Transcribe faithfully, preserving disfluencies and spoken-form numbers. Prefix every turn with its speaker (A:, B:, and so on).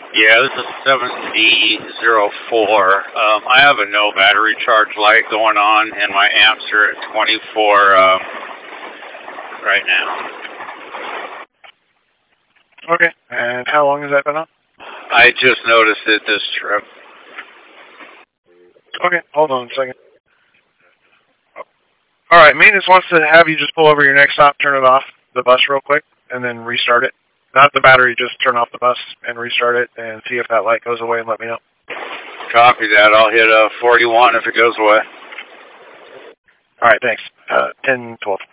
A: Yeah, this is seven D zero four. Um, I have a no battery charge light going on, and my amps are at twenty-four um, right now.
B: Okay, and how long has that been on?
A: I just noticed it this trip.
B: Okay, hold on a second. All right, maintenance wants to have you just pull over your next stop, turn it off, the bus real quick, and then restart it. Not the battery, just turn off the bus and restart it and see if that light goes away and let me know.
A: Copy that. I'll hit uh, forty-one if it goes away.
B: All right, thanks. Uh, ten twelve.